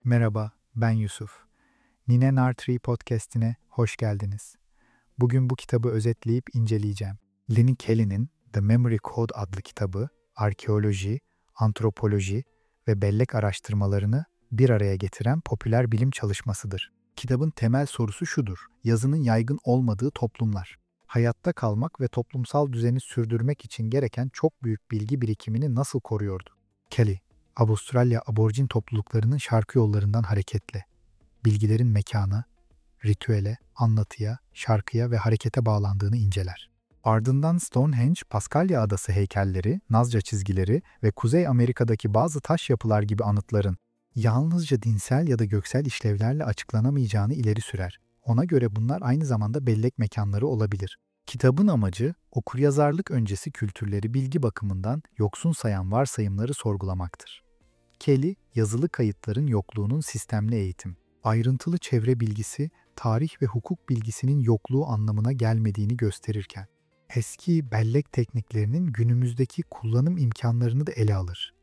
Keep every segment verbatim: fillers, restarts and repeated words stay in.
Merhaba, ben Yusuf. Nine Nartree podcast'ine hoş geldiniz. Bugün bu kitabı özetleyip inceleyeceğim. Lenny Kelly'nin The Memory Code adlı kitabı, arkeoloji, antropoloji ve bellek araştırmalarını bir araya getiren popüler bilim çalışmasıdır. Kitabın temel sorusu şudur: yazının yaygın olmadığı toplumlar. Hayatta kalmak ve toplumsal düzeni sürdürmek için gereken çok büyük bilgi birikimini nasıl koruyordu? Kelly, Avustralya aborjin topluluklarının şarkı yollarından hareketle, bilgilerin mekana, ritüele, anlatıya, şarkıya ve harekete bağlandığını inceler. Ardından Stonehenge, Paskalya Adası heykelleri, Nazca çizgileri ve Kuzey Amerika'daki bazı taş yapılar gibi anıtların yalnızca dinsel ya da göksel işlevlerle açıklanamayacağını ileri sürer. Ona göre bunlar aynı zamanda bellek mekanları olabilir. Kitabın amacı, okuryazarlık öncesi kültürleri bilgi bakımından yoksun sayan varsayımları sorgulamaktır. Kelly, yazılı kayıtların yokluğunun sistemli eğitim, ayrıntılı çevre bilgisi, tarih ve hukuk bilgisinin yokluğu anlamına gelmediğini gösterirken, eski bellek tekniklerinin günümüzdeki kullanım imkanlarını da ele alır.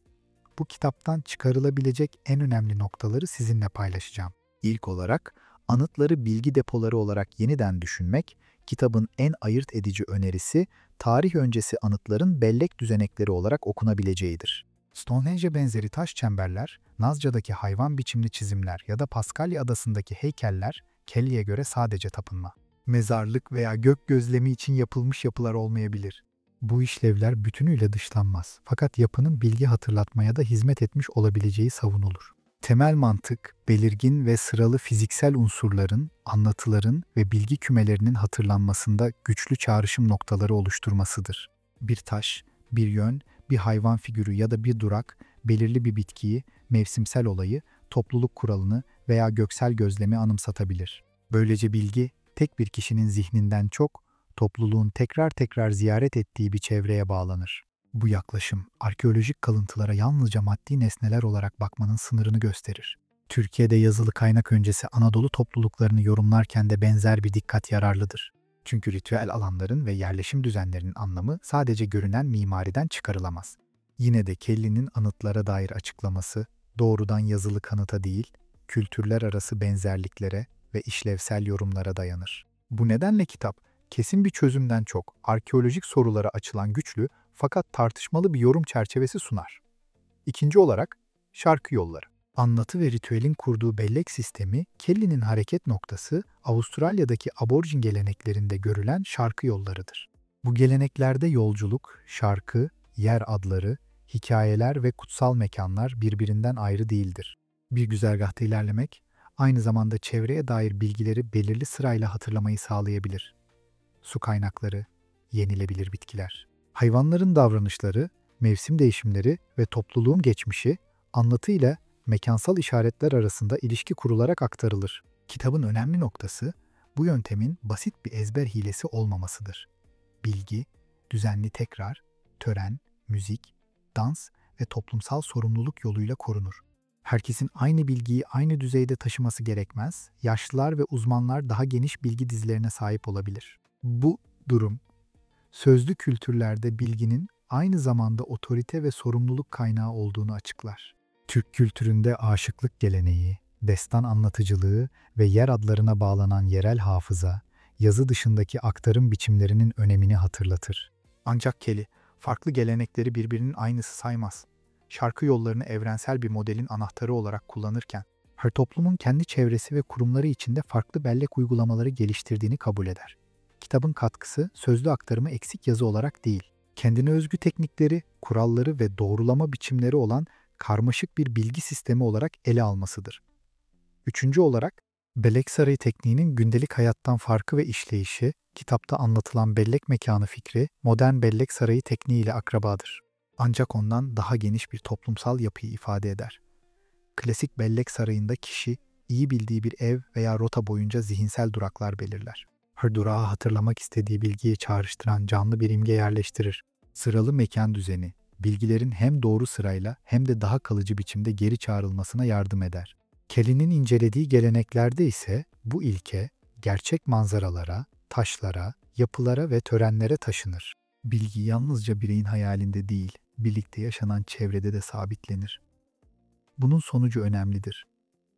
Bu kitaptan çıkarılabilecek en önemli noktaları sizinle paylaşacağım. İlk olarak, anıtları bilgi depoları olarak yeniden düşünmek, kitabın en ayırt edici önerisi, tarih öncesi anıtların bellek düzenekleri olarak okunabileceğidir. Stonehenge benzeri taş çemberler, Nazca'daki hayvan biçimli çizimler ya da Paskalya Adası'ndaki heykeller, Kelly'e göre sadece tapınma, mezarlık veya gök gözlemi için yapılmış yapılar olmayabilir. Bu işlevler bütünüyle dışlanmaz, fakat yapının bilgi hatırlatmaya da hizmet etmiş olabileceği savunulur. Temel mantık, belirgin ve sıralı fiziksel unsurların, anlatıların ve bilgi kümelerinin hatırlanmasında güçlü çağrışım noktaları oluşturmasıdır. Bir taş, bir yön, bir hayvan figürü ya da bir durak, belirli bir bitkiyi, mevsimsel olayı, topluluk kuralını veya göksel gözlemi anımsatabilir. Böylece bilgi, tek bir kişinin zihninden çok, topluluğun tekrar tekrar ziyaret ettiği bir çevreye bağlanır. Bu yaklaşım, arkeolojik kalıntılara yalnızca maddi nesneler olarak bakmanın sınırını gösterir. Türkiye'de yazılı kaynak öncesi Anadolu topluluklarını yorumlarken de benzer bir dikkat yararlıdır. Çünkü ritüel alanların ve yerleşim düzenlerinin anlamı sadece görünen mimariden çıkarılamaz. Yine de Kelly'nin anıtlara dair açıklaması, doğrudan yazılı kanıta değil, kültürler arası benzerliklere ve işlevsel yorumlara dayanır. Bu nedenle kitap, kesin bir çözümden çok, arkeolojik sorulara açılan güçlü fakat tartışmalı bir yorum çerçevesi sunar. İkinci olarak, şarkı yolları. Anlatı ve ritüelin kurduğu bellek sistemi, Kelly'nin hareket noktası, Avustralya'daki aborjin geleneklerinde görülen şarkı yollarıdır. Bu geleneklerde yolculuk, şarkı, yer adları, hikayeler ve kutsal mekanlar birbirinden ayrı değildir. Bir güzergahta ilerlemek, aynı zamanda çevreye dair bilgileri belirli sırayla hatırlamayı sağlayabilir. Su kaynakları, yenilebilir bitkiler. Hayvanların davranışları, mevsim değişimleri ve topluluğun geçmişi, anlatıyla mekansal işaretler arasında ilişki kurularak aktarılır. Kitabın önemli noktası, bu yöntemin basit bir ezber hilesi olmamasıdır. Bilgi, düzenli tekrar, tören, müzik, dans ve toplumsal sorumluluk yoluyla korunur. Herkesin aynı bilgiyi aynı düzeyde taşıması gerekmez, yaşlılar ve uzmanlar daha geniş bilgi dizilerine sahip olabilir. Bu durum, sözlü kültürlerde bilginin aynı zamanda otorite ve sorumluluk kaynağı olduğunu açıklar. Türk kültüründe aşıklık geleneği, destan anlatıcılığı ve yer adlarına bağlanan yerel hafıza, yazı dışındaki aktarım biçimlerinin önemini hatırlatır. Ancak Kelly, farklı gelenekleri birbirinin aynısı saymaz. Şarkı yollarını evrensel bir modelin anahtarı olarak kullanırken, her toplumun kendi çevresi ve kurumları içinde farklı bellek uygulamaları geliştirdiğini kabul eder. Kitabın katkısı sözlü aktarımı eksik yazı olarak değil, kendine özgü teknikleri, kuralları ve doğrulama biçimleri olan karmaşık bir bilgi sistemi olarak ele almasıdır. Üçüncü olarak, bellek sarayı tekniğinin gündelik hayattan farkı ve işleyişi, kitapta anlatılan bellek mekanı fikri, modern bellek sarayı tekniği ile akrabadır. Ancak ondan daha geniş bir toplumsal yapıyı ifade eder. Klasik bellek sarayında kişi, iyi bildiği bir ev veya rota boyunca zihinsel duraklar belirler. Her durağı hatırlamak istediği bilgiyi çağrıştıran canlı bir imge yerleştirir. Sıralı mekan düzeni, bilgilerin hem doğru sırayla hem de daha kalıcı biçimde geri çağrılmasına yardım eder. Kelly'nin incelediği geleneklerde ise bu ilke gerçek manzaralara, taşlara, yapılara ve törenlere taşınır. Bilgi yalnızca bireyin hayalinde değil, birlikte yaşanan çevrede de sabitlenir. Bunun sonucu önemlidir.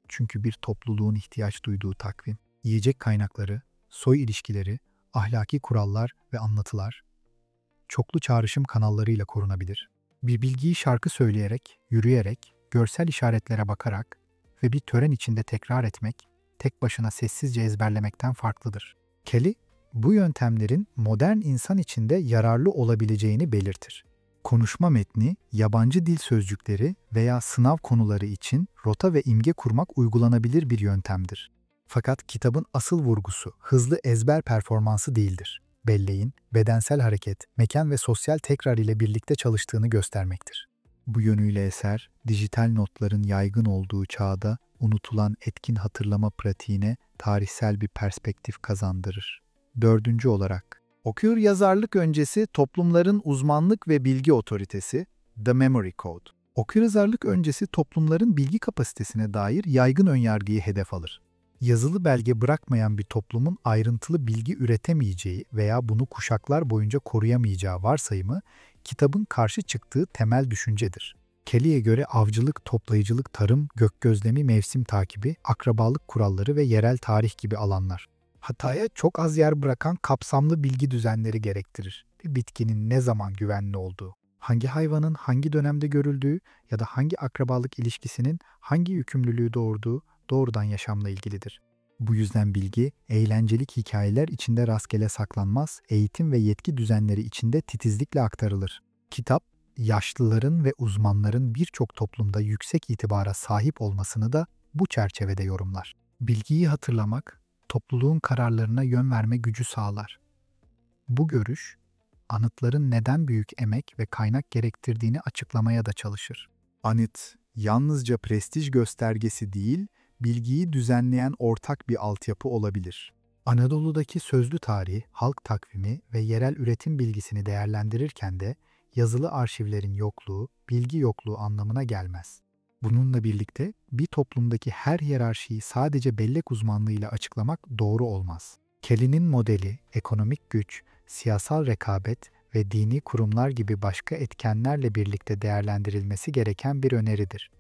Çünkü bir topluluğun ihtiyaç duyduğu takvim, yiyecek kaynakları, soy ilişkileri, ahlaki kurallar ve anlatılar çoklu çağrışım kanallarıyla korunabilir. Bir bilgiyi şarkı söyleyerek, yürüyerek, görsel işaretlere bakarak ve bir tören içinde tekrar etmek, tek başına sessizce ezberlemekten farklıdır. Kelly, bu yöntemlerin modern insan içinde yararlı olabileceğini belirtir. Konuşma metni, yabancı dil sözcükleri veya sınav konuları için rota ve imge kurmak uygulanabilir bir yöntemdir. Fakat kitabın asıl vurgusu hızlı ezber performansı değildir. Belleğin, bedensel hareket, mekan ve sosyal tekrar ile birlikte çalıştığını göstermektir. Bu yönüyle eser, dijital notların yaygın olduğu çağda unutulan etkin hatırlama pratiğine tarihsel bir perspektif kazandırır. Dördüncü olarak, okür yazarlık öncesi toplumların uzmanlık ve bilgi otoritesi, The Memory Code. Okuryazarlık öncesi toplumların bilgi kapasitesine dair yaygın önyargıyı hedef alır. Yazılı belge bırakmayan bir toplumun ayrıntılı bilgi üretemeyeceği veya bunu kuşaklar boyunca koruyamayacağı varsayımı, kitabın karşı çıktığı temel düşüncedir. Kelly'e göre avcılık, toplayıcılık, tarım, gökgözlemi, mevsim takibi, akrabalık kuralları ve yerel tarih gibi alanlar hataya çok az yer bırakan kapsamlı bilgi düzenleri gerektirir. Bir bitkinin ne zaman güvenli olduğu, hangi hayvanın hangi dönemde görüldüğü ya da hangi akrabalık ilişkisinin hangi yükümlülüğü doğurduğu doğrudan yaşamla ilgilidir. Bu yüzden bilgi, eğlencelik hikayeler içinde rastgele saklanmaz, eğitim ve yetki düzenleri içinde titizlikle aktarılır. Kitap, yaşlıların ve uzmanların birçok toplumda yüksek itibara sahip olmasını da bu çerçevede yorumlar. Bilgiyi hatırlamak, topluluğun kararlarına yön verme gücü sağlar. Bu görüş, anıtların neden büyük emek ve kaynak gerektirdiğini açıklamaya da çalışır. Anıt, yalnızca prestij göstergesi değil, bilgiyi düzenleyen ortak bir altyapı olabilir. Anadolu'daki sözlü tarih, halk takvimi ve yerel üretim bilgisini değerlendirirken de yazılı arşivlerin yokluğu, bilgi yokluğu anlamına gelmez. Bununla birlikte bir toplumdaki her hiyerarşiyi sadece bellek uzmanlığıyla açıklamak doğru olmaz. Kelly'nin modeli, ekonomik güç, siyasal rekabet ve dini kurumlar gibi başka etkenlerle birlikte değerlendirilmesi gereken bir öneridir.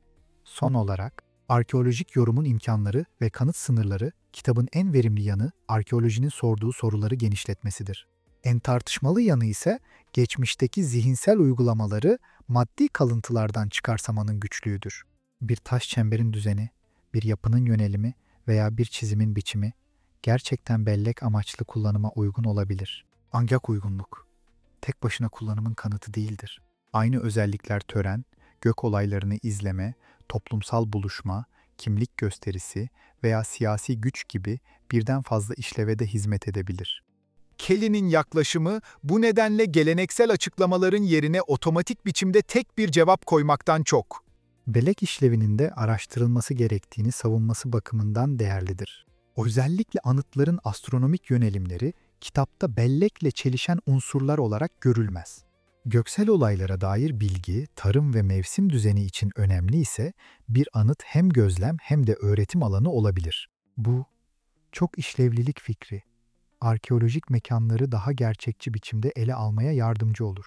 Son olarak, arkeolojik yorumun imkanları ve kanıt sınırları, kitabın en verimli yanı arkeolojinin sorduğu soruları genişletmesidir. En tartışmalı yanı ise geçmişteki zihinsel uygulamaları maddi kalıntılardan çıkarsamanın güçlüğüdür. Bir taş çemberin düzeni, bir yapının yönelimi veya bir çizimin biçimi gerçekten bellek amaçlı kullanıma uygun olabilir. Ancak uygunluk, tek başına kullanımın kanıtı değildir. Aynı özellikler tören, gök olaylarını izleme, toplumsal buluşma, kimlik gösterisi veya siyasi güç gibi birden fazla işleve de hizmet edebilir. Kelly'nin yaklaşımı bu nedenle geleneksel açıklamaların yerine otomatik biçimde tek bir cevap koymaktan çok, bellek işlevinin de araştırılması gerektiğini savunması bakımından değerlidir. Özellikle anıtların astronomik yönelimleri kitapta bellekle çelişen unsurlar olarak görülmez. Göksel olaylara dair bilgi, tarım ve mevsim düzeni için önemli ise bir anıt hem gözlem hem de öğretim alanı olabilir. Bu, çok işlevlilik fikri, arkeolojik mekanları daha gerçekçi biçimde ele almaya yardımcı olur.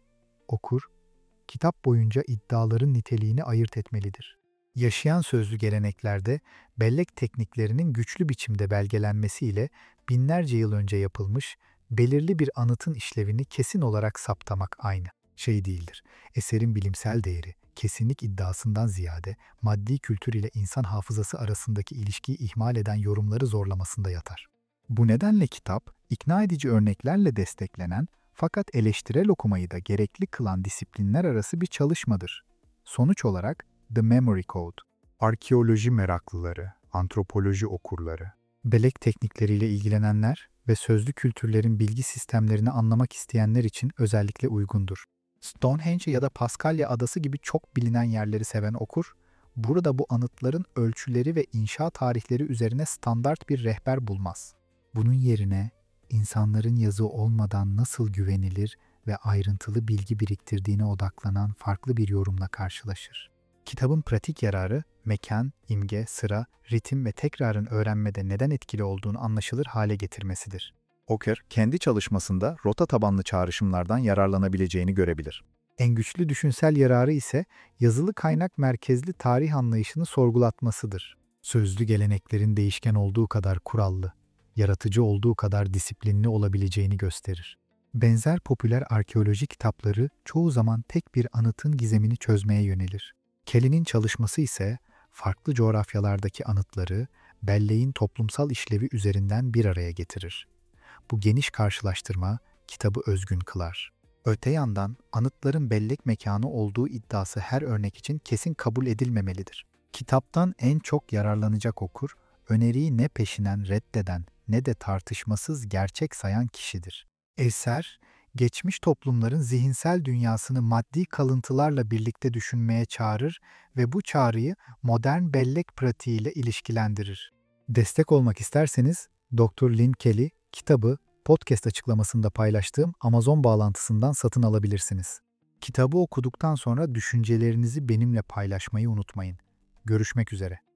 Okur, kitap boyunca iddiaların niteliğini ayırt etmelidir. Yaşayan sözlü geleneklerde bellek tekniklerinin güçlü biçimde belgelenmesiyle binlerce yıl önce yapılmış belirli bir anıtın işlevini kesin olarak saptamak aynı şey değildir. Eserin bilimsel değeri, kesinlik iddiasından ziyade maddi kültür ile insan hafızası arasındaki ilişkiyi ihmal eden yorumları zorlamasında yatar. Bu nedenle kitap, ikna edici örneklerle desteklenen fakat eleştirel okumayı da gerekli kılan disiplinler arası bir çalışmadır. Sonuç olarak The Memory Code, arkeoloji meraklıları, antropoloji okurları, bellek teknikleriyle ilgilenenler ve sözlü kültürlerin bilgi sistemlerini anlamak isteyenler için özellikle uygundur. Stonehenge ya da Paskalya Adası gibi çok bilinen yerleri seven okur, burada bu anıtların ölçüleri ve inşa tarihleri üzerine standart bir rehber bulmaz. Bunun yerine insanların yazı olmadan nasıl güvenilir ve ayrıntılı bilgi biriktirdiğine odaklanan farklı bir yorumla karşılaşır. Kitabın pratik yararı, mekan, imge, sıra, ritim ve tekrarın öğrenmede neden etkili olduğunu anlaşılır hale getirmesidir. Okur, kendi çalışmasında rota tabanlı çağrışımlardan yararlanabileceğini görebilir. En güçlü düşünsel yararı ise yazılı kaynak merkezli tarih anlayışını sorgulatmasıdır. Sözlü geleneklerin değişken olduğu kadar kurallı, yaratıcı olduğu kadar disiplinli olabileceğini gösterir. Benzer popüler arkeoloji kitapları çoğu zaman tek bir anıtın gizemini çözmeye yönelir. Kelly'nin çalışması ise farklı coğrafyalardaki anıtları belleğin toplumsal işlevi üzerinden bir araya getirir. Bu geniş karşılaştırma kitabı özgün kılar. Öte yandan anıtların bellek mekanı olduğu iddiası her örnek için kesin kabul edilmemelidir. Kitaptan en çok yararlanacak okur, öneriyi ne peşinen reddeden ne de tartışmasız gerçek sayan kişidir. Eser, geçmiş toplumların zihinsel dünyasını maddi kalıntılarla birlikte düşünmeye çağırır ve bu çağrıyı modern bellek pratiğiyle ilişkilendirir. Destek olmak isterseniz doktor Lynn Kelly kitabı podcast açıklamasında paylaştığım Amazon bağlantısından satın alabilirsiniz. Kitabı okuduktan sonra düşüncelerinizi benimle paylaşmayı unutmayın. Görüşmek üzere.